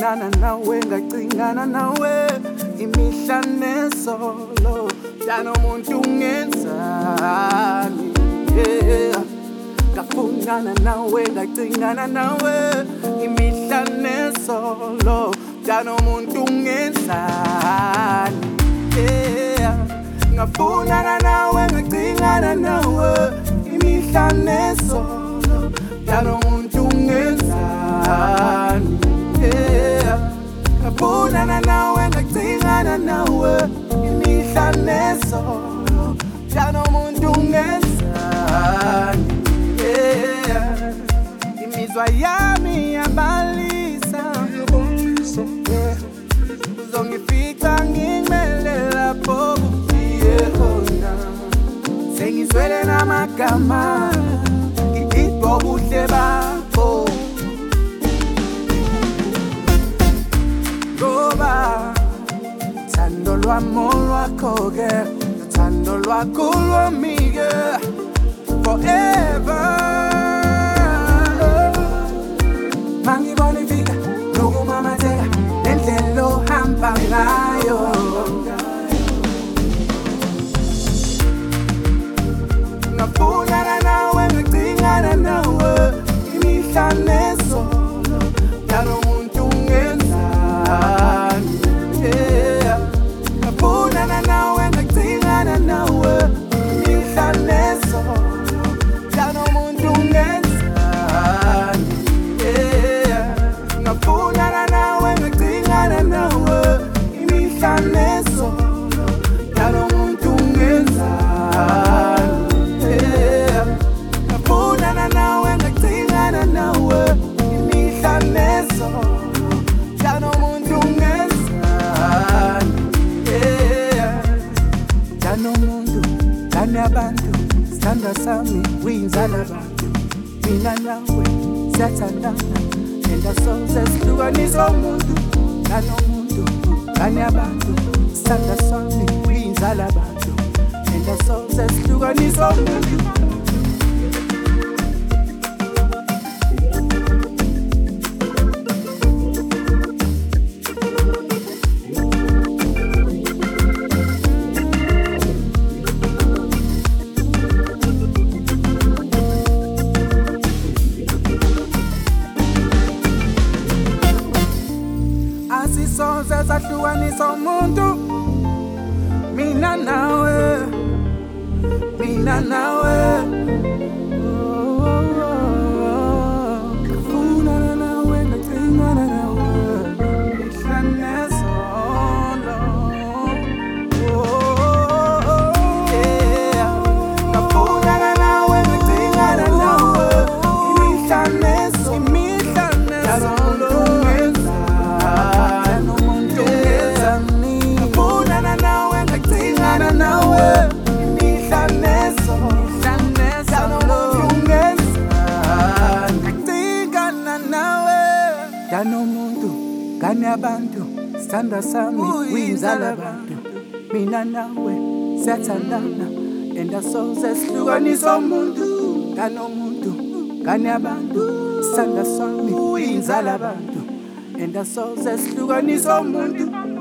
ngafundana nawe ngacingana nawe imihla nesolo dana umuntu ungenzani yeah. Ngafundana nawe ngacingana nawe imihla nesolo dana umuntu ungenzani yeah. Ngafundana nawe ngacingana nawe imihla nesolo dana umuntu ungenzani yeah. Ngafundana nawe ngacingana nawe imihla nesolo dana umuntu ungenzani yeah. Imizwa yami yabalisa yeah. Uzongifica ngimele lapho kufiye khona sengizwele namagama ngididwa ubuhle bakho ngoba thando lwami lwakho-ke thando lwakho lwami-ke forever mangibona ifika nokumamatheka nendlela ohamba ngayo ngafundana nawe ngacingana nawe imihla nesolo dana umuntu ungenzani yeah. Ngafundana nawe ngacingana nawe imihla nesolo dana umuntu ungenzani yeah. Ngafundana nawe ngacingana nawe imihla nesolo dana umuntu ungenzani yeah. Ngafundana nawe ngacingana nawe imihla nesolo dana umuntu ungenzani yeah. Dana umuntu dana abantu sithanda sami uyinzala abantu mina nawe siyathandana endasoze sihlukanisa umuntu dana umuntu dana abantu sithanda sami uyinzala abantu endasoze sihlukanisa umuntu asisoze sahlukanisa umuntu mina nawe ngafundana nawe ngacingana nawe imihla nesolo yeah. Ngafundana nawe ngacingana nawe imihla nesolo dana umuntu gane abantu sithanda sami uyinzala abantu mina nawe siyathandana endasoze sihlukanisa umuntu dana umuntu gane abantu sithanda sami uyinzala abantu endasoze sihlukanisa umuntu